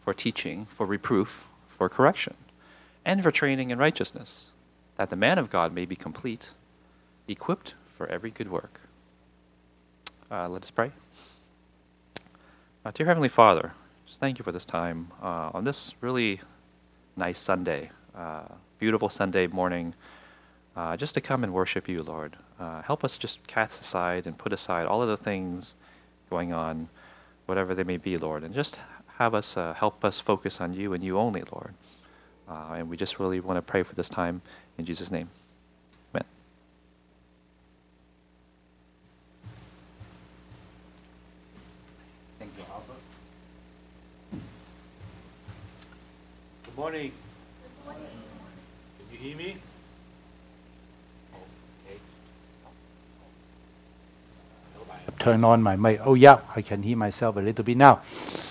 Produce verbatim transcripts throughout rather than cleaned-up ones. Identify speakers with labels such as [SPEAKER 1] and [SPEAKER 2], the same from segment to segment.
[SPEAKER 1] for teaching, for reproof, for correction, and for training in righteousness, that the man of God may be complete, equipped for every good work. Uh, let us pray. Uh, dear Heavenly Father, just thank you for this time uh, on this really nice Sunday, uh, beautiful Sunday morning, uh, just to come and worship you, Lord. Uh, help us just cast aside and put aside all of the things going on, whatever they may be, Lord, and just have us, uh, help us focus on you and you only, Lord. Uh, and we just really want to pray for this time in Jesus' name. Amen.
[SPEAKER 2] Thank you, Albert. Good morning. Good morning. Can you hear me? Okay. I hope I have turned on my mic. Oh yeah, I can hear myself a little bit now.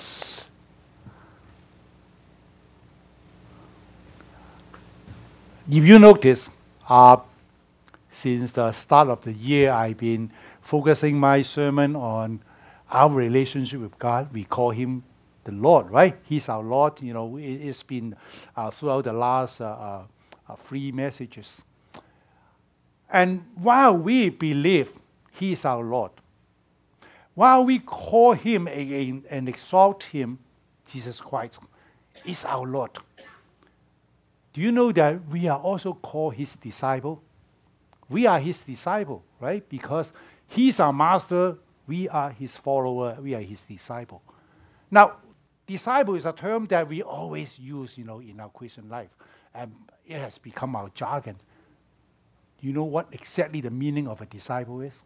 [SPEAKER 2] If you notice, uh, since the start of the year, I've been focusing my sermon on our relationship with God. We call him the Lord, right? He's our Lord. You know, it, it's been uh, throughout the last uh, uh, uh, three messages. And while we believe he is our Lord, while we call him again and exalt him, Jesus Christ is our Lord. Do you know that we are also called his disciple? We are his disciple, right? Because he's our master, we are his follower, we are his disciple. Now, disciple is a term that we always use, you know, in our Christian life. And it has become our jargon. Do you know what exactly the meaning of a disciple is?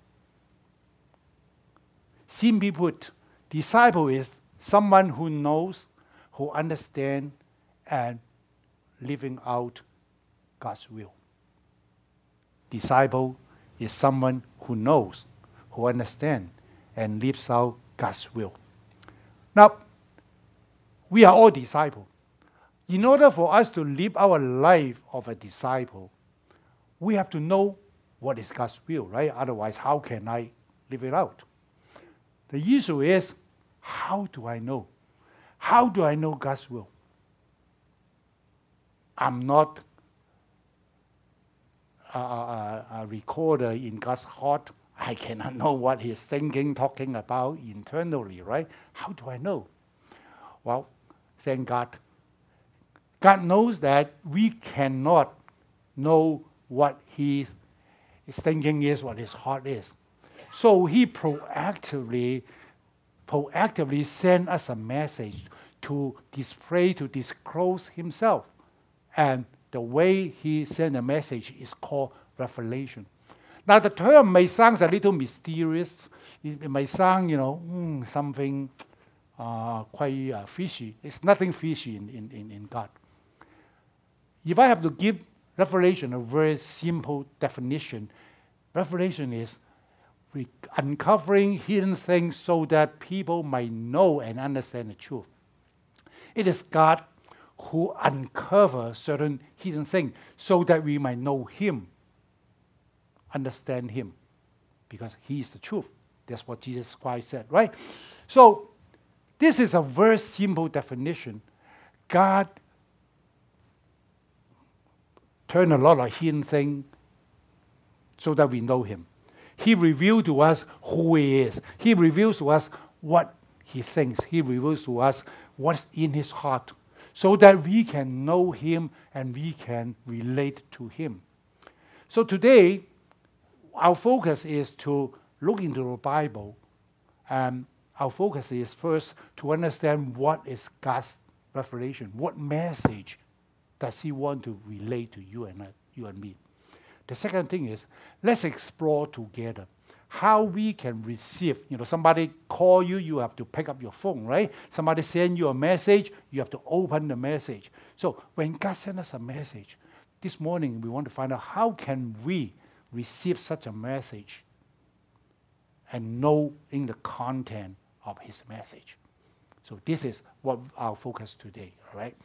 [SPEAKER 2] Simply put, disciple is someone who knows, who understands, and living out God's will. Disciple is someone who knows, who understands, and lives out God's will. Now, we are all disciples. In order for us to live our life of a disciple, we have to know what is God's will, right? Otherwise, how can I live it out? The issue is, how do I know? How do I know God's will? I'm not a, a, a recorder in God's heart. I cannot know what he's thinking, talking about internally, right? How do I know? Well, thank God. God knows that we cannot know what his, his thinking is, what his heart is. So he proactively, proactively sent us a message to display, to disclose himself. And the way he sent a message is called revelation. Now, the term may sound a little mysterious. It, it may sound, you know, mm, something uh, quite uh, fishy. It's nothing fishy in, in, in, in God. If I have to give revelation a very simple definition, revelation is re- uncovering hidden things so that people might know and understand the truth. It is God who uncover certain hidden things so that we might know him, understand him, because he is the truth. That's what Jesus Christ said, right? So this is a very simple definition. God turned a lot of hidden things so that we know him. He revealed to us who he is. He reveals to us what he thinks. He reveals to us what's in his heart, so that we can know him and we can relate to him. So today, our focus is to look into the Bible. And our focus is first to understand what is God's revelation. What message does he want to relate to you and, uh, you and me? The second thing is, let's explore together how we can receive. You know, somebody call you, you have to pick up your phone, right? Somebody send you a message, you have to open the message. So when God sends us a message, this morning we want to find out how can we receive such a message and know in the content of his message. So this is what our focus today, all right?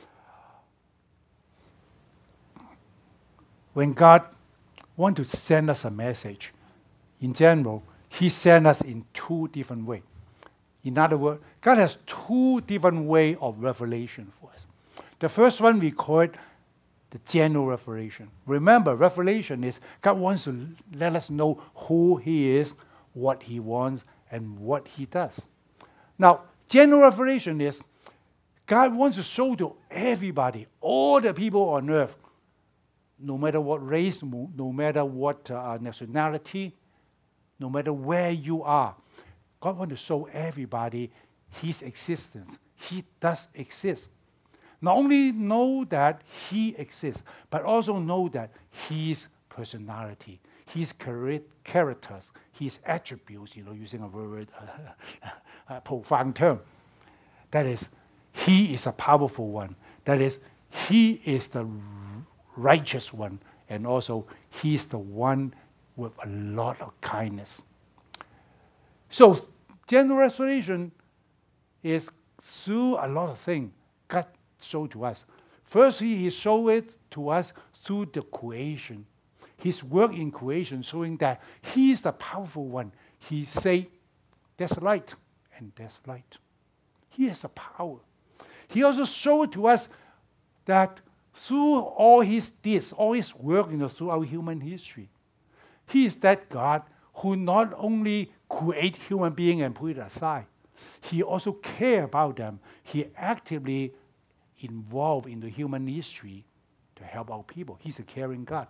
[SPEAKER 2] When God wants to send us a message, in general, he sends us in two different ways. In other words, God has two different ways of revelation for us. The first one we call it the general revelation. Remember, revelation is God wants to let us know who He is, what He wants, and what He does. Now, general revelation is God wants to show to everybody, all the people on earth, no matter what race, no matter what uh, nationality, no matter where you are. God wants to show everybody His existence. He does exist. Not only know that He exists, but also know that His personality, His characters, His attributes, you know, using a very uh, uh, profound term. That is, He is a powerful one. That is, He is the righteous one. And also, He's the one with a lot of kindness. So, general revelation is through a lot of things God showed to us. First, He showed it to us through the creation. His work in creation showing that He is the powerful one. He said, there's light, and there's light. He has the power. He also showed to us that through all His deeds, all His work, you know, throughout human history, He is that God who not only create human being and put it aside, He also care about them. He actively involved in the human history to help our people. He's a caring God.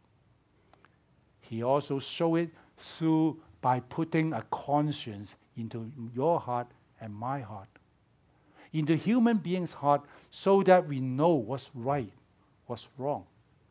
[SPEAKER 2] He also show it through by putting a conscience into your heart and my heart, in the human being's heart, so that we know what's right, what's wrong.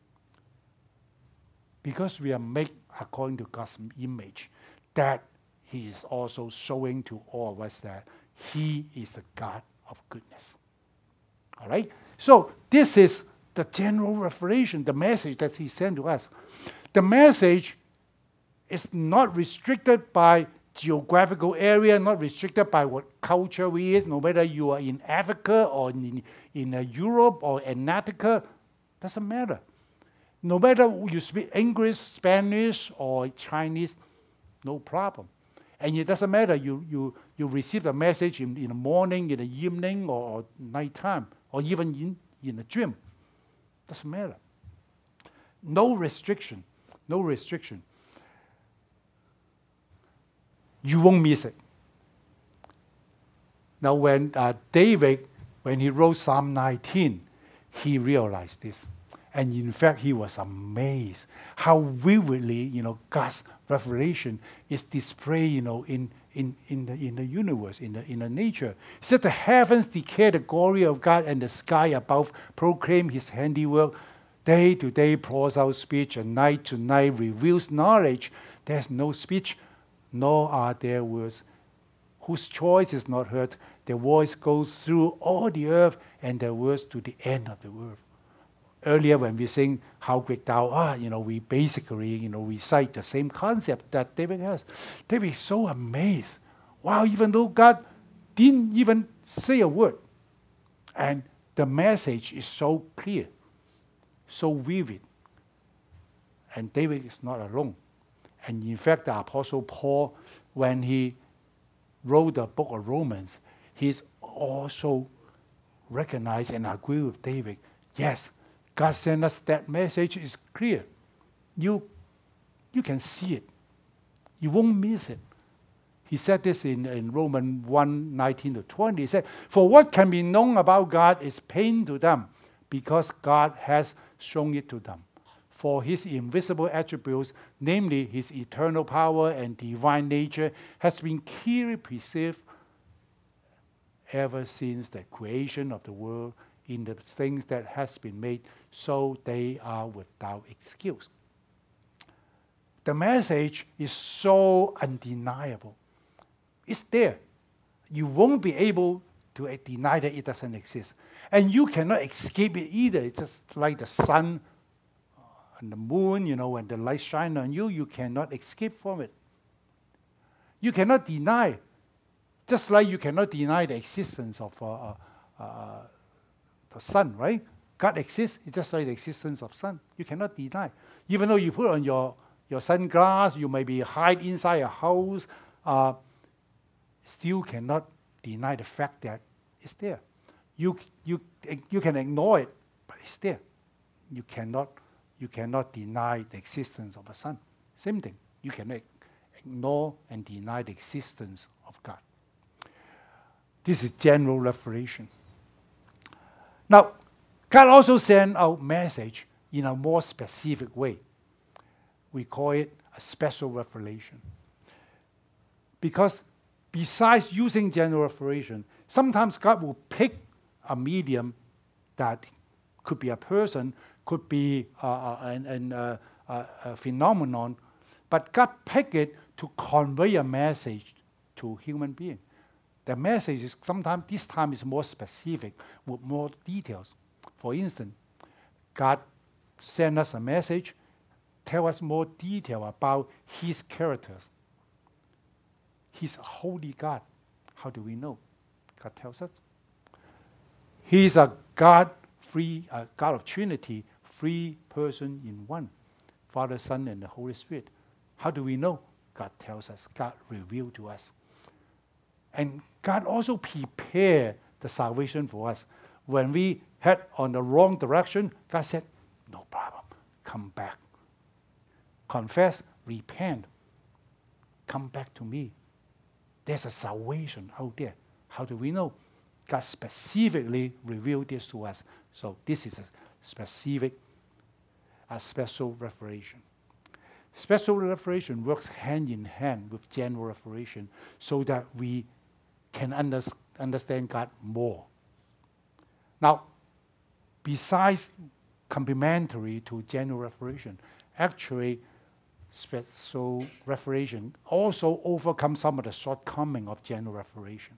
[SPEAKER 2] Because we are made according to God's image, that He is also showing to all of us that He is the God of goodness. All right? So this is the general revelation, the message that He sent to us. The message is not restricted by geographical area, not restricted by what culture we is, no matter you are in Africa or in, in uh, Europe or Antarctica, doesn't matter. No matter you speak English, Spanish, or Chinese, no problem. And it doesn't matter, you, you, you receive a message in, in the morning, in the evening, or, or nighttime, or even in, in a dream. Doesn't matter. No restriction. No restriction. You won't miss it. Now, when uh, David, when he wrote Psalm nineteen, he realized this. And in fact, he was amazed how vividly, you know, God's revelation is displayed, you know, in, in, in, the, in the universe, in the, in the nature. He said the heavens declare the glory of God, and the sky above proclaim His handiwork. Day to day pours out speech, and night to night reveals knowledge. There's no speech, nor are there words, whose choice is not heard. Their voice goes through all the earth, and their words to the end of the earth. Earlier, when we sing "How Great Thou Art," you know, we basically, you know, recite the same concept that David has. David is so amazed. Wow, even though God didn't even say a word, and the message is so clear, so vivid. And David is not alone. And in fact, the Apostle Paul, when he wrote the book of Romans, he's also recognized and agreed with David. Yes, God sent us that message is clear. You, you can see it. You won't miss it. He said this in, in Romans one, nineteen to twenty. He said, for what can be known about God is pain to them, because God has shown it to them. For His invisible attributes, namely His eternal power and divine nature, has been clearly perceived ever since the creation of the world in the things that has been made, so they are without excuse. The message is so undeniable. It's there. You won't be able to deny that it doesn't exist. And you cannot escape it either. It's just like the sun and the moon, you know, when the light shines on you, you cannot escape from it. You cannot deny, just like you cannot deny the existence of uh, uh, uh, the sun, right? God exists, it's just like the existence of sun. You cannot deny. Even though you put on your, your sunglasses, you may be hide inside a house, uh, still cannot deny the fact that it's there. You, you, you can ignore it, but it's there. You cannot, you cannot deny the existence of a Son. Same thing. You cannot ignore and deny the existence of God. This is general revelation. Now, God also sent out message in a more specific way. We call it a special revelation. Because besides using general revelation, sometimes God will pick a medium that could be a person, could be uh, an, an, uh, uh, a phenomenon, but God picked it to convey a message to human being. The message is sometimes, this time is more specific with more details. For instance, God sent us a message, tell us more detail about his characters. He's a holy God. How do we know? God tells us. He's a God, free, a God of Trinity, three person in one. Father, Son, and the Holy Spirit. How do we know? God tells us. God revealed to us. And God also prepared the salvation for us. When we head on the wrong direction, God said, no problem. Come back. Confess, repent. Come back to me. There's a salvation out there. How do we know? God specifically revealed this to us. So this is a specific, a special revelation. Special revelation works hand in hand with general revelation so that we can under, understand God more. Now, besides complementary to general revelation, actually special revelation also overcomes some of the shortcomings of general revelation.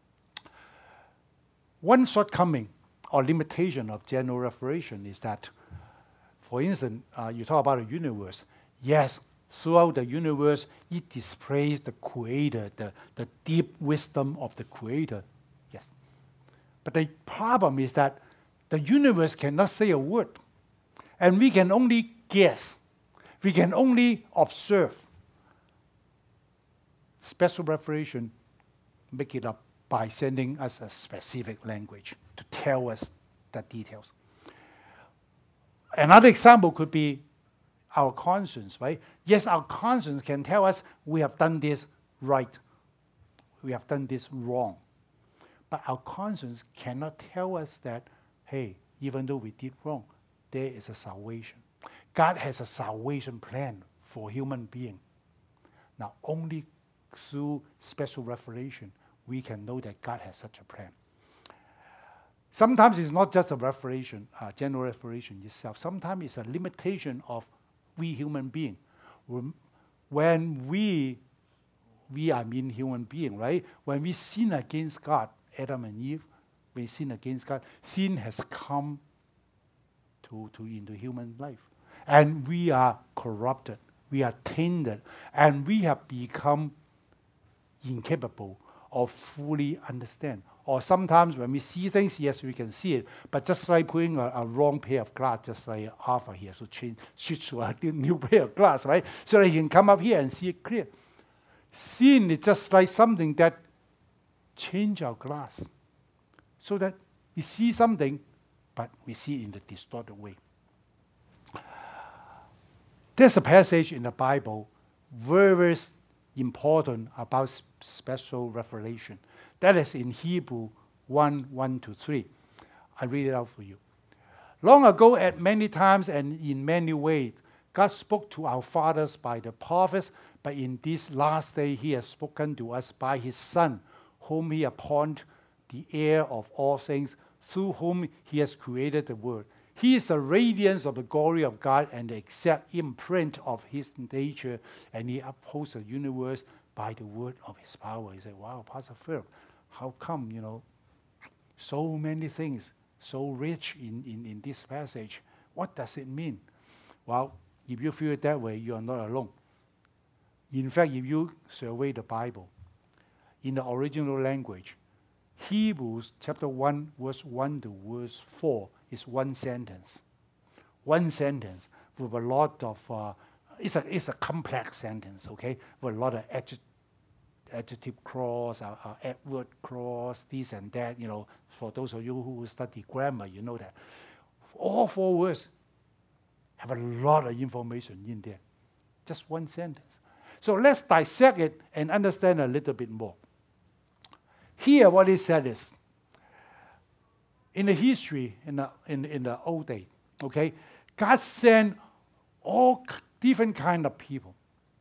[SPEAKER 2] One shortcoming or limitation of general revelation is that, for instance, uh, you talk about the universe. Yes, throughout the universe, it displays the Creator, the, the deep wisdom of the Creator. Yes. But the problem is that the universe cannot say a word. And we can only guess. We can only observe. Special revelation make it up by sending us a specific language to tell us the details. Another example could be our conscience, right? Yes, our conscience can tell us we have done this right. We have done this wrong. But our conscience cannot tell us that, hey, even though we did wrong, there is a salvation. God has a salvation plan for human being. Now, only through special revelation, we can know that God has such a plan. Sometimes it's not just a revelation, uh, general revelation itself. Sometimes it's a limitation of we human being. When we, we I mean human being, right? When we sin against God, Adam and Eve, we sin against God, sin has come to, to into human life. And we are corrupted, we are tainted, and we have become incapable of fully understand. Or sometimes when we see things, yes, we can see it, but just like putting a, a wrong pair of glass, just like Arthur here, so change, switch to a new pair of glass, right? So that he can come up here and see it clear. Sin is just like something that change our glass, so that we see something, but we see it in the distorted way. There's a passage in the Bible very important about special revelation. That is in Hebrews one, one to three. I read it out for you. Long ago, at many times and in many ways, God spoke to our fathers by the prophets, but in this last day he has spoken to us by his Son, whom he appointed the heir of all things, through whom he has created the world. He is the radiance of the glory of God and the exact imprint of his nature, and he upholds the universe by the word of his power. You say, wow, Pastor Philip, how come, you know, so many things, so rich in, in, in this passage? What does it mean? Well, if you feel it that way, you are not alone. In fact, if you survey the Bible, in the original language, Hebrews chapter one, verse one to verse four is one sentence. One sentence with a lot of, uh, it's, a, it's a complex sentence, okay, with a lot of adjectives. adjective clause, uh, uh, adverb clause, this and that. You know, for those of you who study grammar, you know that. All four words have a lot of information in there. Just one sentence. So let's dissect it and understand a little bit more. Here, what it said is, in the history, in the, in, in the old days, okay, God sent all different kind of people.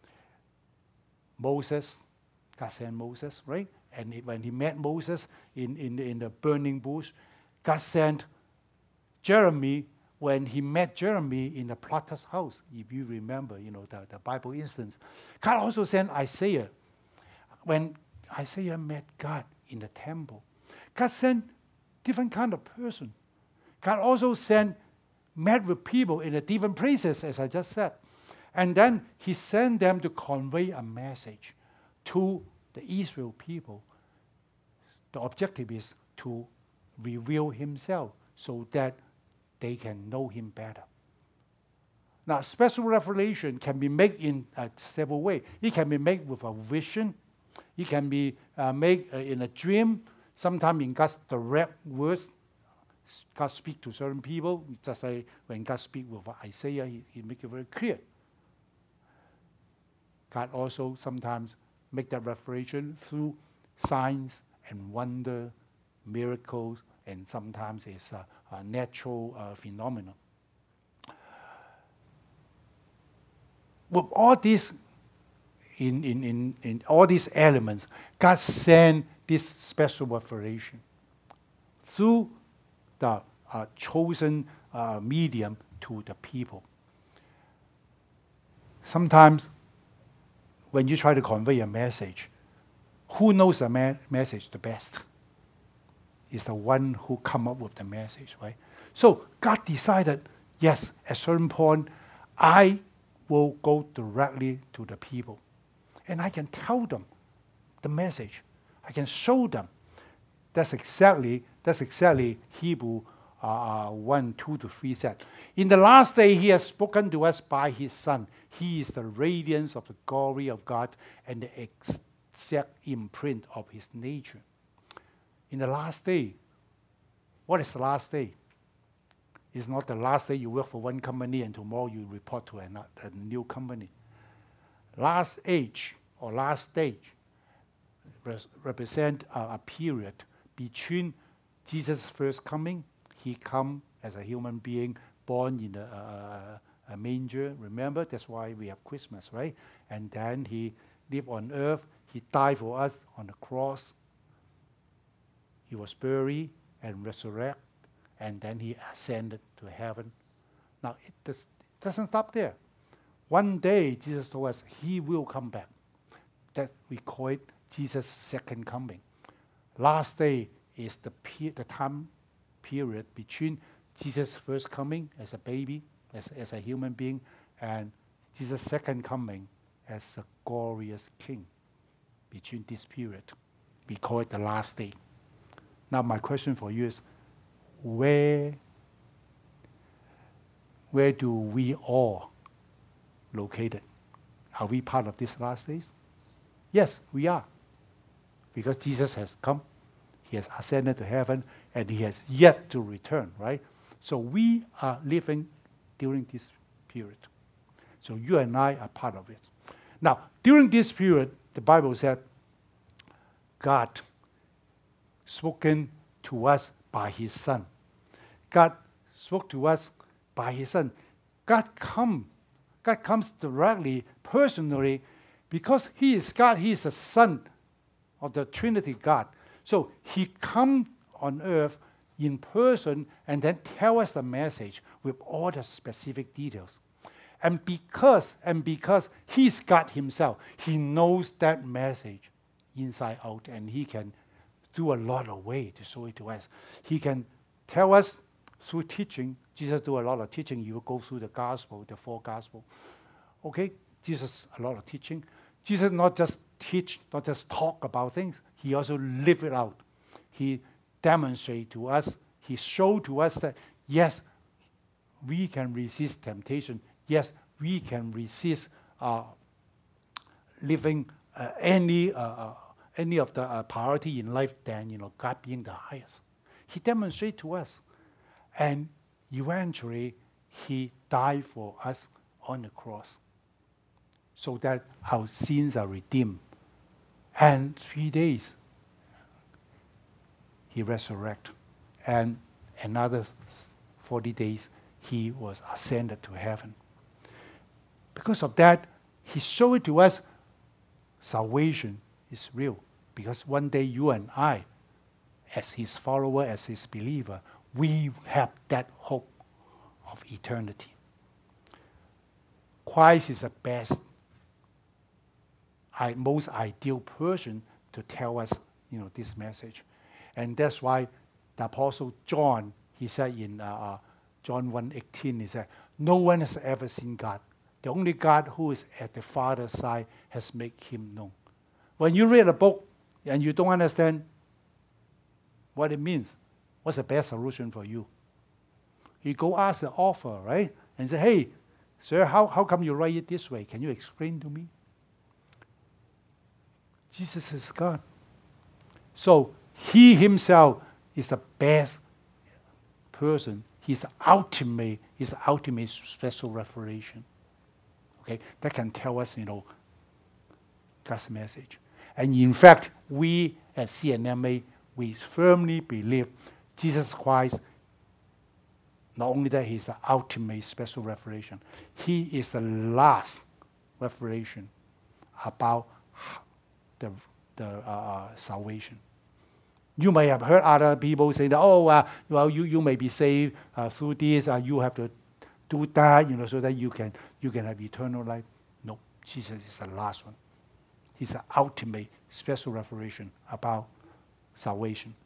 [SPEAKER 2] Moses, God sent Moses, right? And he, when he met Moses in, in, in the burning bush, God sent Jeremy when he met Jeremy in the potter's house. If you remember, you know, the, the Bible instance. God also sent Isaiah when Isaiah met God in the temple. God sent different kind of person. God also sent, met with people in the different places, as I just said. And then he sent them to convey a message to the Israel people. The objective is to reveal himself so that they can know him better. Now, special revelation can be made in uh, several ways. It can be made with a vision. It can be uh, made uh, in a dream. Sometimes in God's direct words, God speaks to certain people. Just like when God speaks with Isaiah, he, he makes it very clear. God also sometimes make that revelation through signs and wonder, miracles, and sometimes it's a, a natural uh, phenomenon. With all these, in, in, in, in all these elements, God sent this special revelation through the uh, chosen uh, medium to the people. Sometimes when you try to convey a message, who knows the ma- message the best? Is the one who come up with the message, right? So God decided, yes, at a certain point, I will go directly to the people. And I can tell them the message. I can show them. That's exactly, that's exactly Hebrew uh, one, two to three said. In the last day, he has spoken to us by his Son. He is the radiance of the glory of God and the exact imprint of his nature. In the last day, what is the last day? It's not the last day you work for one company and tomorrow you report to another, a new company. Last age or last stage res- represent uh, a period between Jesus' first coming. He come as a human being born in a, a, a manger. Remember, that's why we have Christmas, right? And then he lived on earth. He died for us on the cross. He was buried and resurrected, and then he ascended to heaven. Now, it, does, it doesn't stop there. One day, Jesus told us he will come back. That we call it Jesus' second coming. Last day is the, pe- the time period between Jesus' first coming as a baby, as, as a human being, and Jesus' second coming as a glorious king. Between this period, we call it the last day. Now, my question for you is, where, where do we all located? Are we part of these last days? Yes, we are. Because Jesus has come, he has ascended to heaven, and he has yet to return, right? So we are living during this period. So you and I are part of it. Now, during this period, the Bible said, God spoken to us by his Son. God spoke to us by his Son. God come, God comes directly, personally, because he is God, he is the Son of the Trinity God. So he come on earth in person and then tell us the message with all the specific details. And because, and because he's God himself, he knows that message inside out, and he can do a lot of way to show it to us. He can tell us through teaching. Jesus do a lot of teaching. You go through the gospel, the four gospel. Okay, Jesus a lot of teaching. Jesus not just teach, not just talk about things. He also live it out. He demonstrate to us. He show to us that yes, we can resist temptation. Yes, we can resist uh, living uh, any uh, uh, any of the uh, priority in life than, you know, God being the highest. He demonstrated to us. And eventually, he died for us on the cross so that our sins are redeemed. And three days, he resurrected. And another forty days, he was ascended to heaven. Because of that, he showed to us salvation is real. Because one day you and I, as his follower, as his believer, we have that hope of eternity. Christ is the best, I, most ideal person to tell us, you know, this message. And that's why the Apostle John, he said in uh, uh, John one eighteen, he said, no one has ever seen God. The only God who is at the Father's side has made him known. When you read a book and you don't understand what it means, what's the best solution for you? You go ask the author, right? And say, hey, sir, how, how come you write it this way? Can you explain to me? Jesus is God. So he himself is the best person. He's the ultimate, he's the ultimate special revelation. Okay, that can tell us, you know, God's message. And in fact, we at C N M A, we firmly believe Jesus Christ, not only that he's the ultimate special revelation, he is the last revelation about the, the uh, salvation. You may have heard other people say that, oh, uh, well, you, you may be saved uh, through this, uh, you have to do that, you know, so that you can you can have eternal life. No, Jesus is the last one. He's the ultimate special revelation about salvation.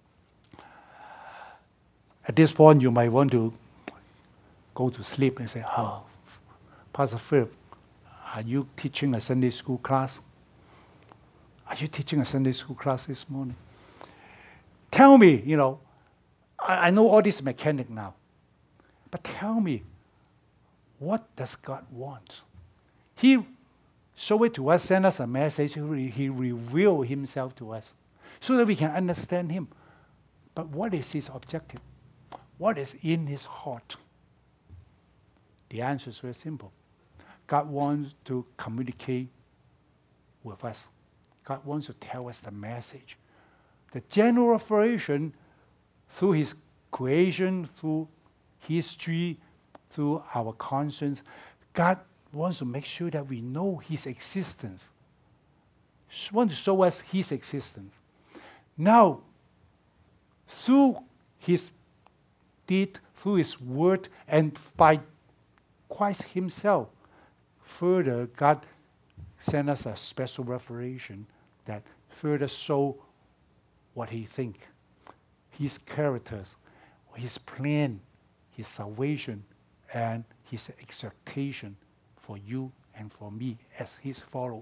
[SPEAKER 2] At this point, you might want to go to sleep and say, oh, Pastor Philip, are you teaching a Sunday school class? Are you teaching a Sunday school class this morning? Tell me, you know, I, I know all this mechanic now, but tell me, what does God want? He showed it to us, sent us a message, he revealed himself to us so that we can understand him. But what is his objective? What is in his heart? The answer is very simple. God wants to communicate with us. God wants to tell us the message. The general revelation through his creation, through history, through our conscience, God wants to make sure that we know his existence. He wants to show us his existence. Now, through his deed, through his word, and by Christ himself, further, God sent us a special revelation that further show what he thinks, his characters, his plan, his salvation, and his expectation for you and for me as his follower.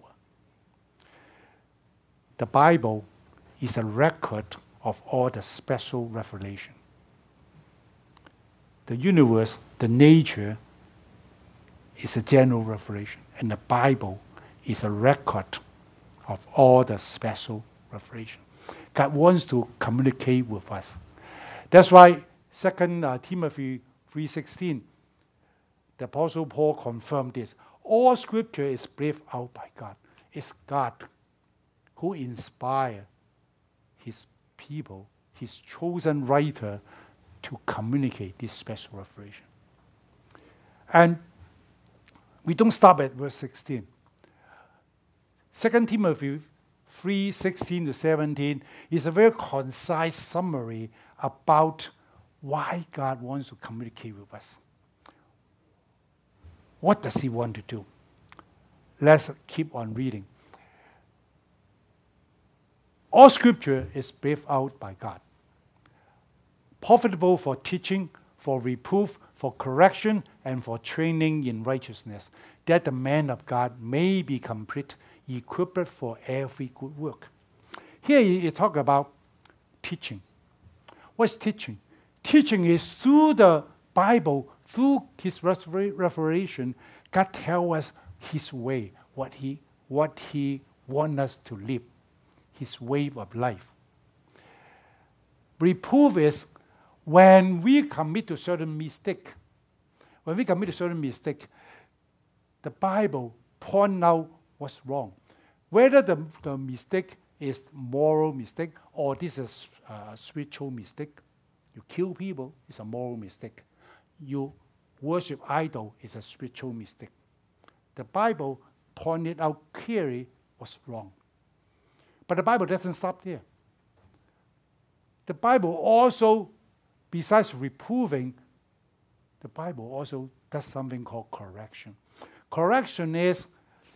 [SPEAKER 2] The Bible is a record of all the special revelation. The universe, the nature, is a general revelation, and the Bible is a record of all the special revelation. God wants to communicate with us. That's why Second uh, Timothy three sixteen, the Apostle Paul confirmed this. All Scripture is breathed out by God. It's God who inspired his people, his chosen writer, to communicate this special revelation. And we don't stop at verse sixteen. Second Timothy three sixteen to seventeen is a very concise summary about why God wants to communicate with us. What does he want to do? Let's keep on reading. All Scripture is breathed out by God, profitable for teaching, for reproof, for correction, and for training in righteousness, that the man of God may be complete, equipped for every good work. Here you talk about teaching. What's teaching? Teaching is through the Bible, through his revelation, God tells us his way, what he, what he wants us to live. his way of life. Reproof is when we commit to certain mistake. When we commit a certain mistake, the Bible point out what's wrong. Whether the, the mistake is moral mistake or this is a spiritual mistake. You kill people, it's a moral mistake. You worship idol, is a spiritual mistake. The Bible pointed out clearly what's wrong. But the Bible doesn't stop there. The Bible also, besides reproving, the Bible also does something called correction. Correction is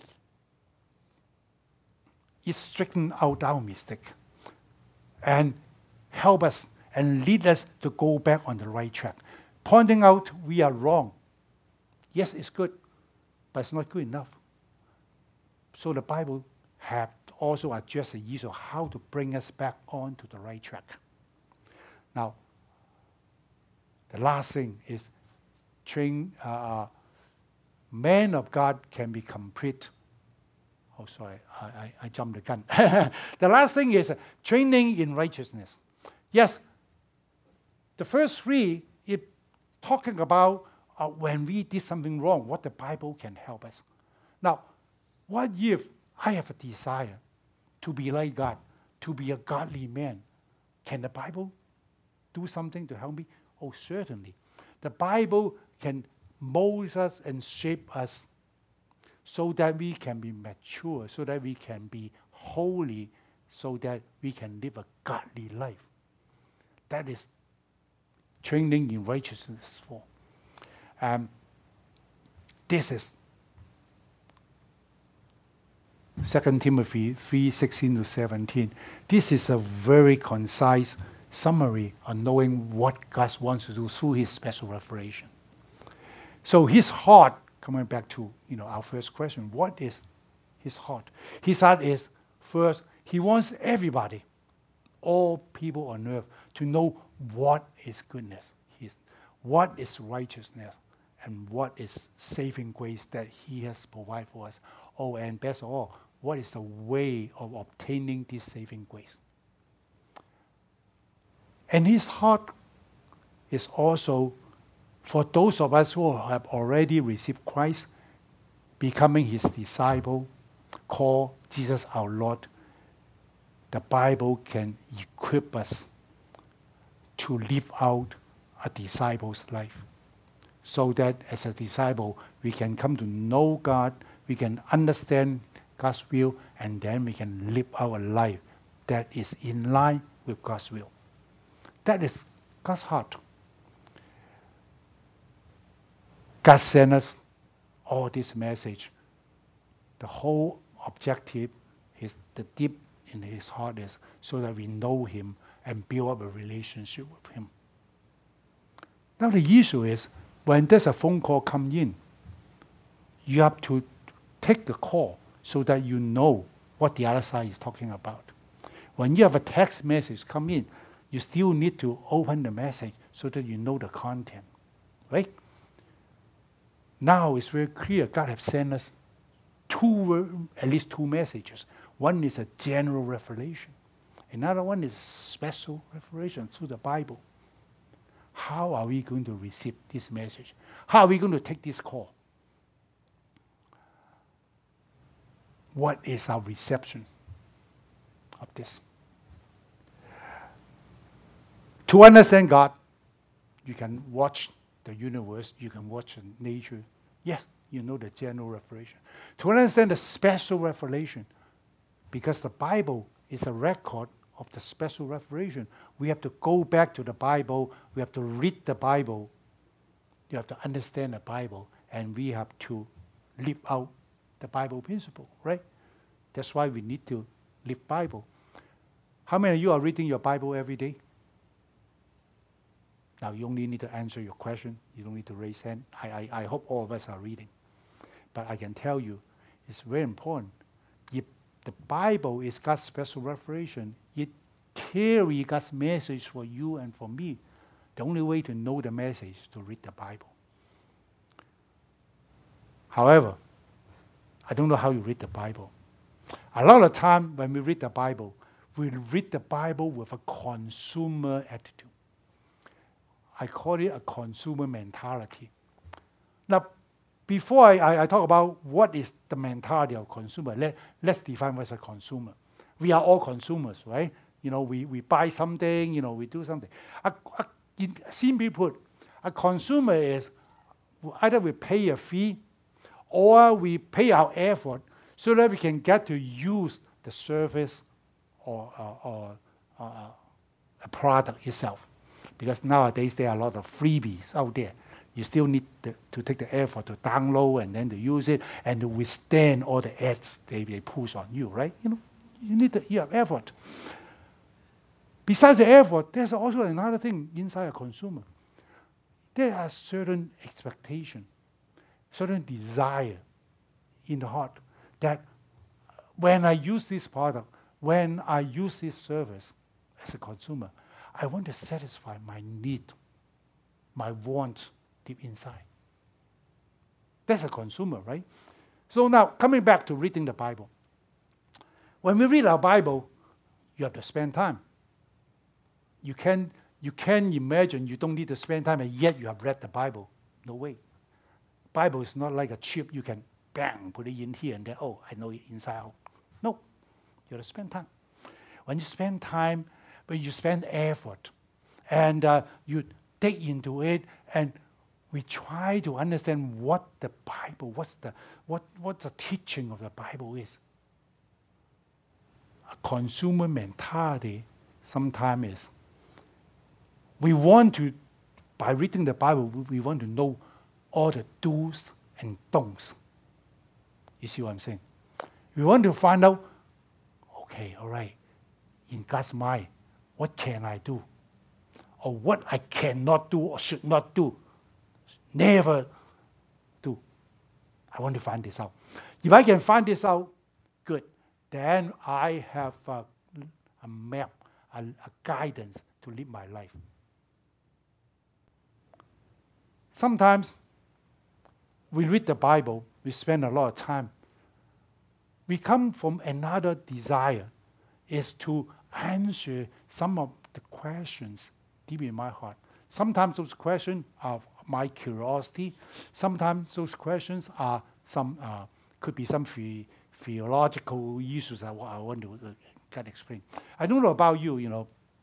[SPEAKER 2] it straighten out our mistake and help us and lead us to go back on the right track. Pointing out we are wrong. Yes, it's good, but it's not good enough. So the Bible have also addressed the issue of how to bring us back on to the right track. Now, the last thing is train, uh, man of God can be complete. Oh, sorry, I, I, I jumped the gun. The last thing is uh, training in righteousness. Yes, the first three, it talking about uh, when we did something wrong, what the Bible can help us. Now, what if I have a desire to be like God, to be a godly man? Can the Bible do something to help me? Oh, certainly. The Bible can mold us and shape us so that we can be mature, so that we can be holy, so that we can live a godly life. That is training in righteousness for. Um, this is Second Timothy three, sixteen to seventeen. This is a very concise summary on knowing what God wants to do through his special revelation. So his heart, coming back to you know our first question, what is his heart? His heart is, first, he wants everybody, all people on earth, to know what is goodness, his, what is righteousness, and what is saving grace that he has provided for us. Oh, and best of all, what is the way of obtaining this saving grace? And his heart is also for those of us who have already received Christ, becoming his disciple, call Jesus our Lord. The Bible can equip us to live out a disciple's life, so that as a disciple, we can come to know God, we can understand God's will, and then we can live our life that is in line with God's will. That is God's heart. God sent us all this message. The whole objective, is the deep in his heart is so that we know him and build up a relationship with him. Now the issue is, when there's a phone call come in, you have to take the call so that you know what the other side is talking about. When you have a text message come in, you still need to open the message so that you know the content, right? Now it's very clear God has sent us two, at least two messages. One is a general revelation. Another one is special revelation through the Bible. How are we going to receive this message? How are we going to take this call? What is our reception of this? To understand God, you can watch the universe, you can watch nature. Yes, you know the general revelation. To understand the special revelation, because the Bible is a record of the special revelation, we have to go back to the Bible, we have to read the Bible, you have to understand the Bible, and we have to live out the Bible principle, right? That's why we need to live Bible. How many of you are reading your Bible every day? Now, you only need to answer your question. You don't need to raise hand. I, I, I hope all of us are reading. But I can tell you, it's very important. If the Bible is God's special revelation, it carries God's message for you and for me. The only way to know the message is to read the Bible. However, I don't know how you read the Bible. A lot of time when we read the Bible, we read the Bible with a consumer attitude. I call it a consumer mentality. Now, before I, I, I talk about what is the mentality of consumer, let, let's define what's a consumer. We are all consumers, right? You know, we, we buy something, you know, we do something. A, a, in, simply put, a consumer is either we pay a fee or we pay our effort so that we can get to use the service or, uh, or uh, a product itself. Because nowadays there are a lot of freebies out there. You still need to, to take the effort to download and then to use it and to withstand all the ads they, they push on you, right? You know, you need to you have effort. Besides the effort, there's also another thing inside a consumer. There are certain expectations, certain desire in the heart that when I use this product, when I use this service as a consumer, I want to satisfy my need, my wants deep inside. That's a consumer, right? So now, coming back to reading the Bible. When we read our Bible, you have to spend time. You can you can imagine you don't need to spend time and yet you have read the Bible. No way. Bible is not like a chip you can bang, put it in here and then, oh, I know it inside out. No. You have to spend time. When you spend time, when you spend effort, and uh, you dig into it, and we try to understand what the Bible, what's the what what the teaching of the Bible is. A consumer mentality sometimes is we want to, by reading the Bible, we want to know all the do's and don'ts. You see what I'm saying? We want to find out, okay, all right, in God's mind, what can I do? Or what I cannot do or should not do. Never do. I want to find this out. If I can find this out, good. Then I have a, a map, a, a guidance to live my life. Sometimes we read the Bible, we spend a lot of time. We come from another desire, is to answer some of the questions deep in my heart. Sometimes those questions are my curiosity. Sometimes those questions are some uh, could be some the, theological issues that I want to uh, can explain. I don't know about you, you know.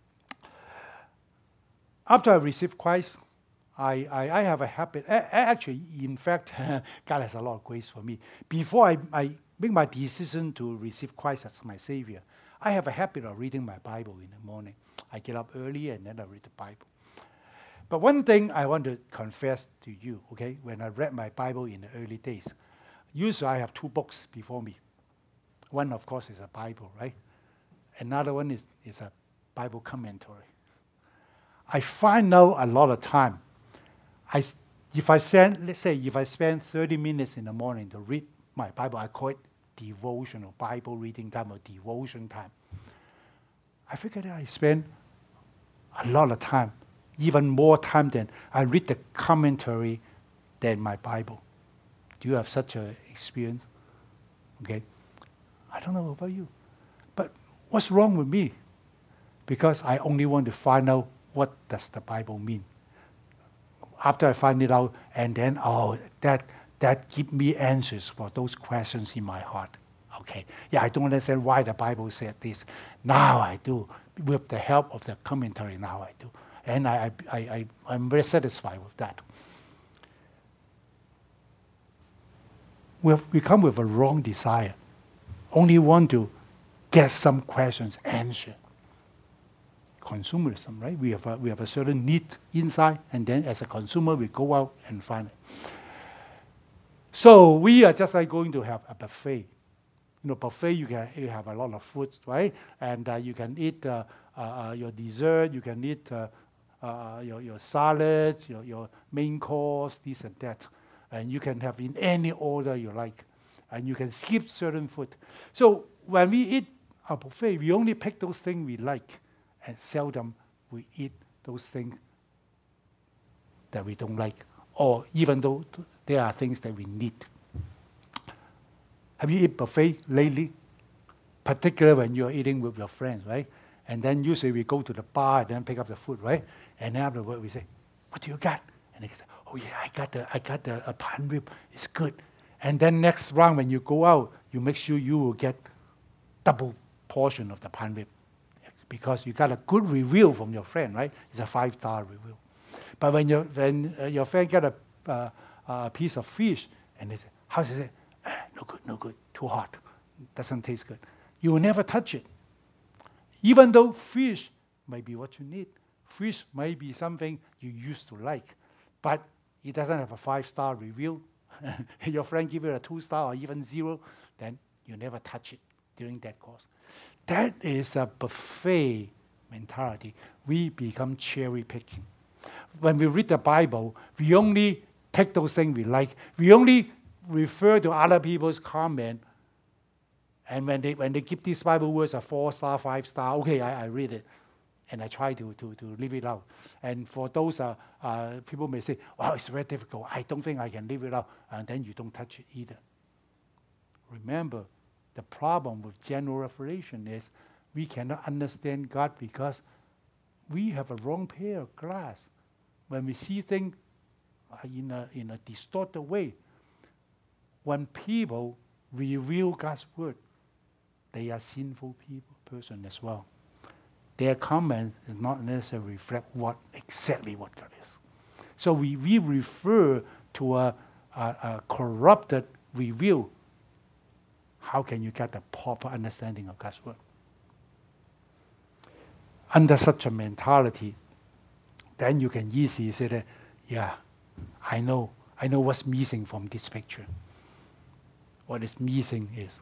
[SPEAKER 2] After I received Christ, I, I, I have a habit. A- actually, in fact, God has a lot of grace for me. Before I, I make my decision to receive Christ as my Savior, I have a habit of reading my Bible in the morning. I get up early and then I read the Bible. But one thing I want to confess to you, okay, when I read my Bible in the early days, usually I have two books before me. One, of course, is a Bible, right? Another one is, is a Bible commentary. I find out a lot of time. I, if I spend, let's say, if I spend thirty minutes in the morning to read my Bible, I call it devotional, Bible reading time or devotion time. I figure that I spend a lot of time, even more time than I read the commentary than my Bible. Do you have such an experience? Okay. I don't know about you. But what's wrong with me? Because I only want to find out what does the Bible mean. After I find it out, and then, oh, that that give me answers for those questions in my heart. Okay. Yeah, I don't understand why the Bible said this. Now I do. With the help of the commentary, now I do. And I, I, I, I'm very satisfied with that. We've, we come with a wrong desire. Only want to get some questions answered. Consumerism, right? We have a, we have a certain need inside, and then as a consumer, we go out and find it. So we are just like going to have a buffet. You know, buffet, you can you have a lot of foods, right? And uh, you can eat uh, uh, your dessert, you can eat uh, uh, your, your salad, your, your main course, this and that. And you can have in any order you like. And you can skip certain food. So when we eat a buffet, we only pick those things we like. And seldom we eat those things that we don't like, or even though there are things that we need. Have you eaten buffet lately? particularly when you're eating with your friends, right? And then usually we go to the bar and then pick up the food, right? And then afterward we say, what do you got? And they say, oh yeah, I got the I got the a pan rib. It's good. And then next round when you go out, you make sure you will get double portion of the pan rib because you got a good review from your friend, right? It's a five-star review. But when your when uh, your friend get a, uh, a piece of fish and they say, how's it? Eh, no good, no good, too hot, doesn't taste good. You will never touch it. Even though fish might be what you need, fish might be something you used to like, but it doesn't have a five-star review. Your friend give it a two-star or even zero, then you never touch it during that course. That is a buffet mentality. We become cherry picking. When we read the Bible, we only take those things we like. We only refer to other people's comment. And when they when they give these Bible words a four star, five star, okay, I, I read it, and I try to to to leave it out. And for those uh, uh, people may say, "Wow, it's very difficult. I don't think I can leave it out," and then you don't touch it either. Remember, the problem with general revelation is we cannot understand God because we have a wrong pair of glass. When we see things in a in a distorted way, when people reveal God's word, they are sinful people, person as well. Their comment is not necessarily reflect what exactly what God is. So we, we refer to a, a, a corrupted review. How can you get the proper understanding of God's word? Under such a mentality, then you can easily say that, yeah, I know, I know what's missing from this picture. What is missing is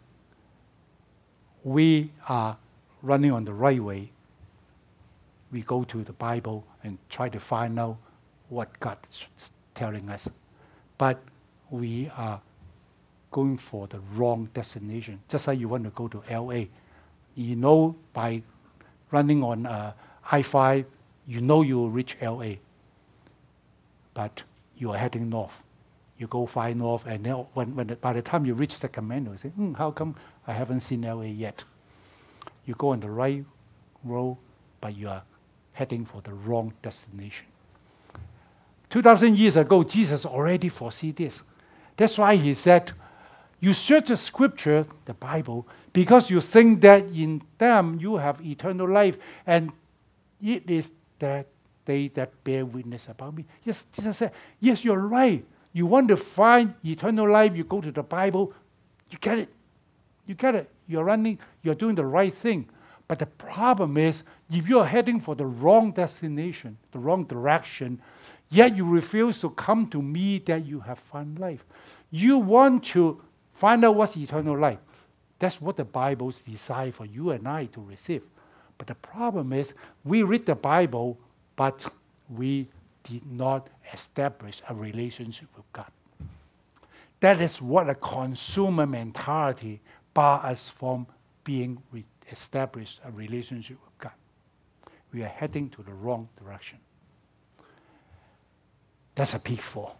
[SPEAKER 2] we are running on the right way. We go to the Bible and try to find out what God is telling us. But we are going for the wrong destination. Just like you want to go to L A. You know by running on uh, I five, you know you will reach L A. But you are heading north. You go far north, and then when, when the, by the time you reach Sacramento, you say, hmm, how come I haven't seen L A yet? You go on the right road, but you are heading for the wrong destination. two thousand years ago, Jesus already foresee this. That's why he said, you search the scripture, the Bible, because you think that in them you have eternal life, and it is that they that bear witness about me. Yes, Jesus said, yes, you're right. You want to find eternal life, you go to the Bible, you get it. You get it. You're running, you're doing the right thing. But the problem is, if you're heading for the wrong destination, the wrong direction, yet you refuse to come to me that you have found life. You want to find out what's eternal life. That's what the Bible's designed for you and I to receive. But the problem is, we read the Bible, but we did not establish a relationship with God. That is what a consumer mentality bar us from being re- established a relationship with God. We are heading to the wrong direction. That's a pitfall.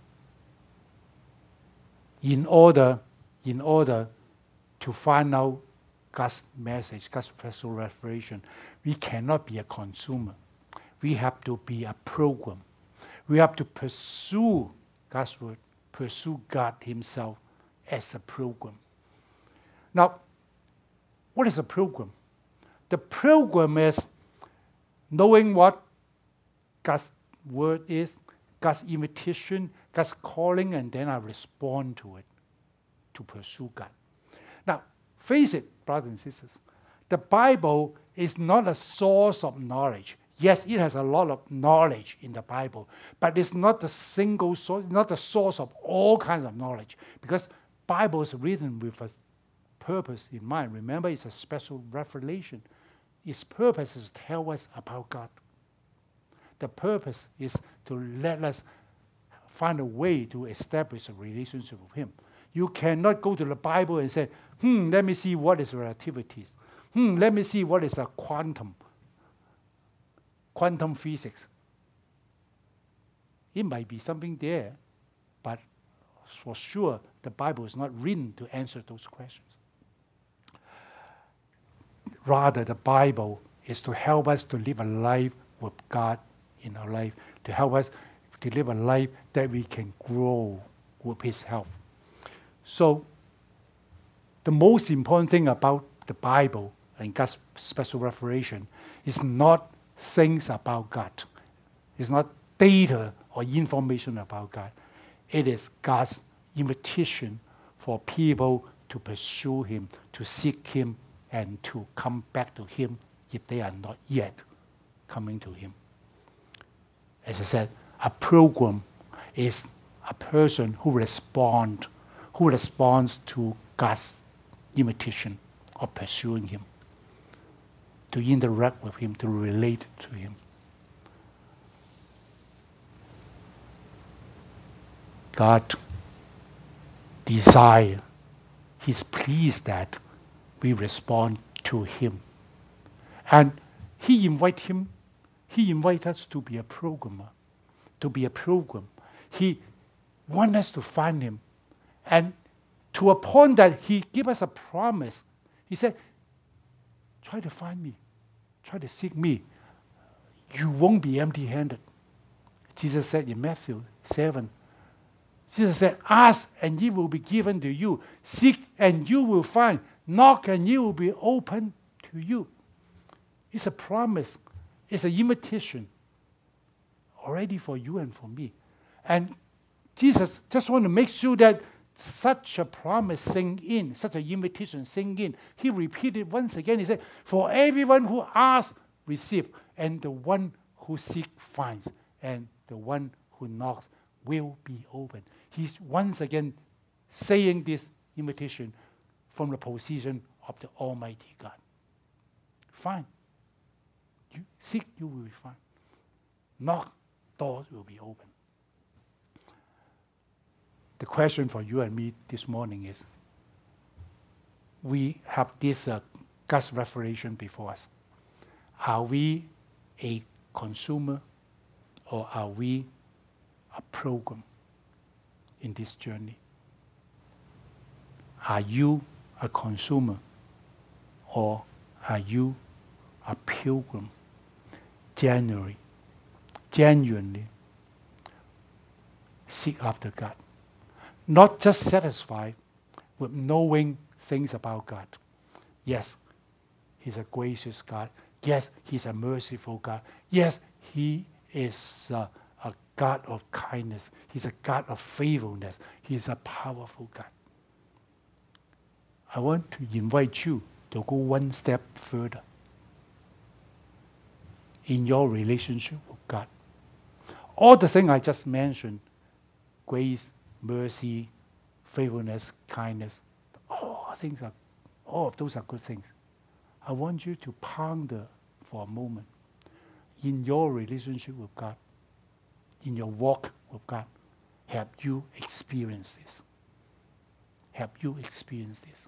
[SPEAKER 2] In order, in order to find out God's message, God's special revelation, we cannot be a consumer. We have to be a program. We have to pursue God's word, pursue God himself as a program. Now, what is a program? The program is knowing what God's word is, God's invitation, God's calling, and then I respond to it to pursue God. Now, face it, brothers and sisters, the Bible is not a source of knowledge. Yes, it has a lot of knowledge in the Bible, but it's not the single source, not the source of all kinds of knowledge, because Bible is written with a purpose in mind. Remember, it's a special revelation. Its purpose is to tell us about God. The purpose is to let us find a way to establish a relationship with him. You cannot go to the Bible and say, hmm, let me see what is relativity. Hmm, let me see what is a quantum. Quantum physics. It might be something there, but for sure, the Bible is not written to answer those questions. Rather, the Bible is to help us to live a life with God in our life, to help us to live a life that we can grow with His help. So, the most important thing about the Bible and God's special revelation is not things about God. It's not data or information about God. It is God's invitation for people to pursue Him, to seek Him, and to come back to Him if they are not yet coming to Him. As I said, a pilgrim is a person who responds, who responds to God's invitation of pursuing Him, to interact with Him, to relate to Him. God desires, He's pleased that we respond to Him. And He invites him, He invites us to be a pilgrimer, to be a pilgrim. He wants us to find Him. And to a point that He gave us a promise. He said, try to find me. Try to seek me. You won't be empty-handed. Jesus said in Matthew seven, Jesus said, ask and it will be given to you. Seek and you will find. Knock and it will be open to you. It's a promise. It's an invitation already for you and for me. And Jesus just want to make sure that such a promise sink in, such an invitation sink in. He repeated once again. He said, for everyone who asks, receive, and the one who seeks, finds, and the one who knocks will be open. He's once again saying this invitation from the position of the Almighty God. Find. You seek, you will find. Knock, doors will be open. The question for you and me this morning is, we have this uh, God's revelation before us. Are we a consumer or are we a pilgrim in this journey? Are you a consumer or are you a pilgrim? Genuinely, genuinely seek after God. Not just satisfied with knowing things about God. Yes, He's a gracious God. Yes, He's a merciful God. Yes, He is a, a God of kindness. He's a God of faithfulness. He's a powerful God. I want to invite you to go one step further in your relationship with God. All the things I just mentioned, grace, mercy, faithfulness, kindness, all things are, all of those are good things. I want you to ponder for a moment in your relationship with God, in your walk with God. Have you experienced this? Have you experienced this?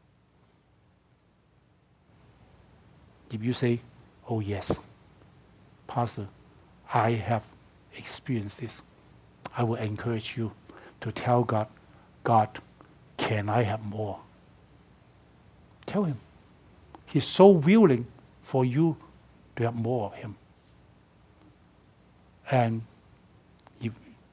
[SPEAKER 2] If you say, oh yes, Pastor, I have experienced this, I will encourage you to tell God, God, can I have more? Tell Him. He's so willing for you to have more of Him. And if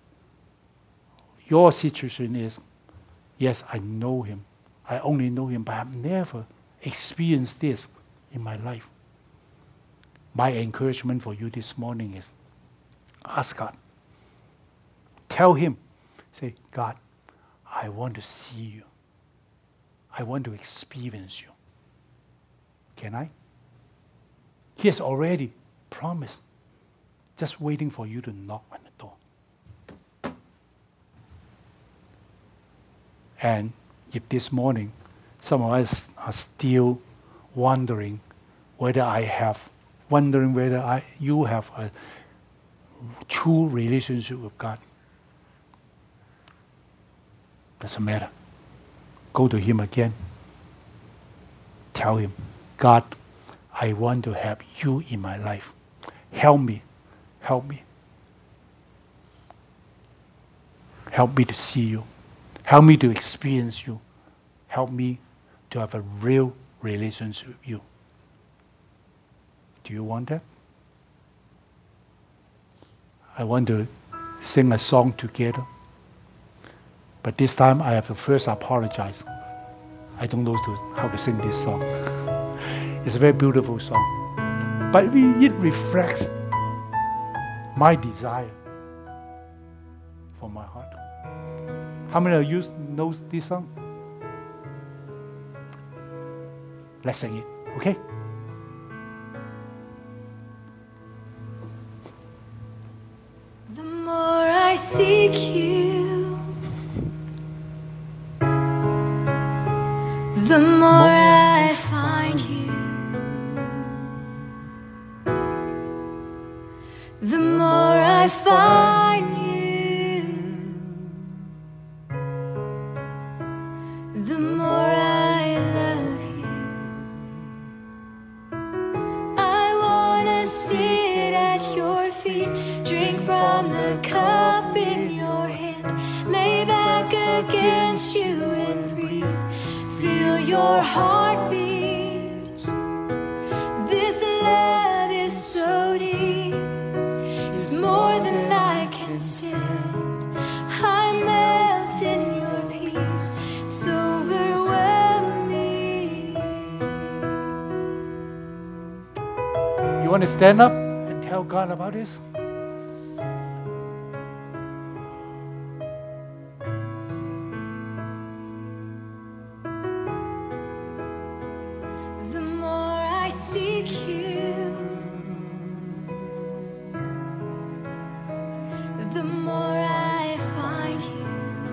[SPEAKER 2] your situation is, yes, I know Him, I only know Him, but I've never experienced this in my life. My encouragement for you this morning is, ask God. Tell Him, say, God, I want to see you. I want to experience you. Can I? He has already promised, just waiting for you to knock on the door. And if this morning some of us are still wondering whether I have, wondering whether I, you have a true relationship with God, doesn't matter. Go to Him again. Tell Him, God, I want to have you in my life. Help me. Help me. Help me to see you. Help me to experience you. Help me to have a real relationship with you. Do you want that? I want to sing a song together. But this time I have to first apologize. I don't know to, how to sing this song. It's a very beautiful song. But it reflects my desire from my heart. How many of you know this song? Let's sing it, okay?
[SPEAKER 3] The more I seek you, the more I find you. The more I find you, the more I love you. I wanna sit at your feet, drink from the cup in your hand, lay back against you and breathe. Feel your heartbeat. This love is so deep. It's more than I can stand. I melt in your peace. It's overwhelming.
[SPEAKER 2] You want to stand up and tell God about this?
[SPEAKER 3] The more I seek you, the more I find you.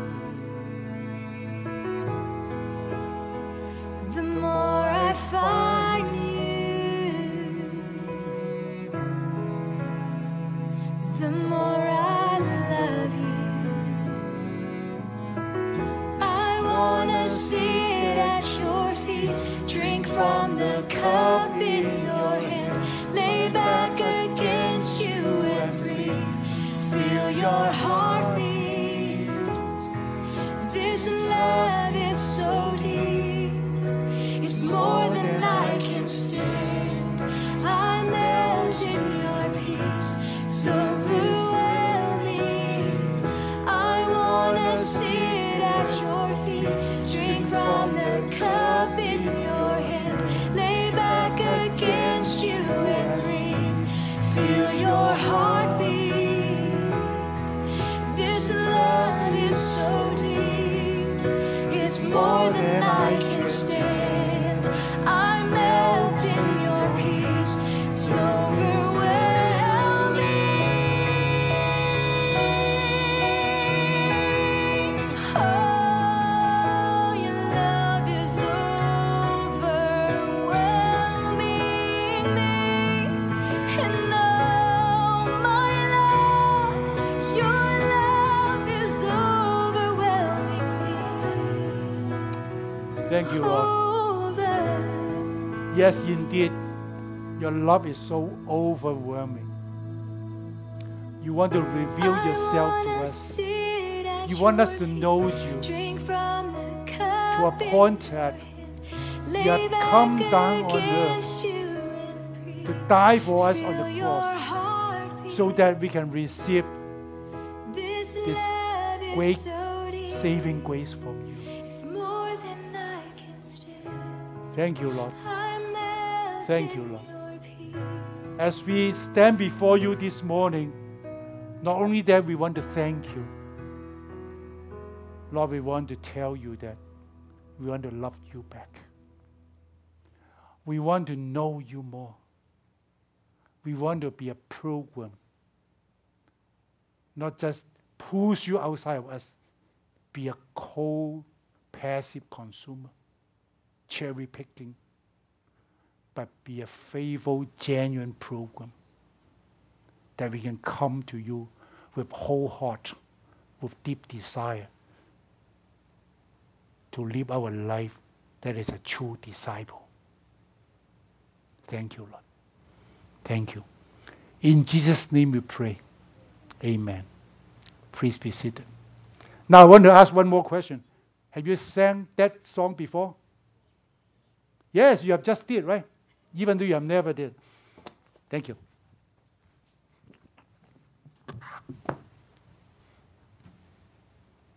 [SPEAKER 3] The more I find you, the more I love you. I wanna sit at your feet, drink from the cup in your hand, lay back against you and breathe. Feel your heartbeat. This love is so deep. It's more than I can stand. I melt in your peace. It's overwhelming. I wanna sit at your feet, drink from the cup in your hand, lay back against you and breathe. Feel your heartbeat. This love is so deep. It's more than I can stand. I melt in your peace. It's overwhelming. Oh, your love is overwhelming me. And oh, my love, your love is overwhelming me.
[SPEAKER 2] Thank you, Lord.
[SPEAKER 3] Over.
[SPEAKER 2] Yes, indeed, your love is so overwhelming. You want to reveal yourself to us. You want us to know you to a point that you have come down on earth to die for us on the cross so that we can receive
[SPEAKER 3] this
[SPEAKER 2] great saving grace from you. Thank you, Lord. Thank you, Lord. As we stand before you this morning, not only that, we want to thank you. Lord, we want to tell you that we want to love you back. We want to know you more. We want to be a program, not just push you outside of us, be a cold, passive consumer, cherry picking, but be a faithful, genuine program that we can come to you with whole heart, with deep desire to live our life that is a true disciple. Thank you, Lord. Thank you. In Jesus' name we pray. Amen. Please be seated. Now I want to ask one more question. Have you sang that song before? Yes, you have just did, right? Even though you have never did. Thank you.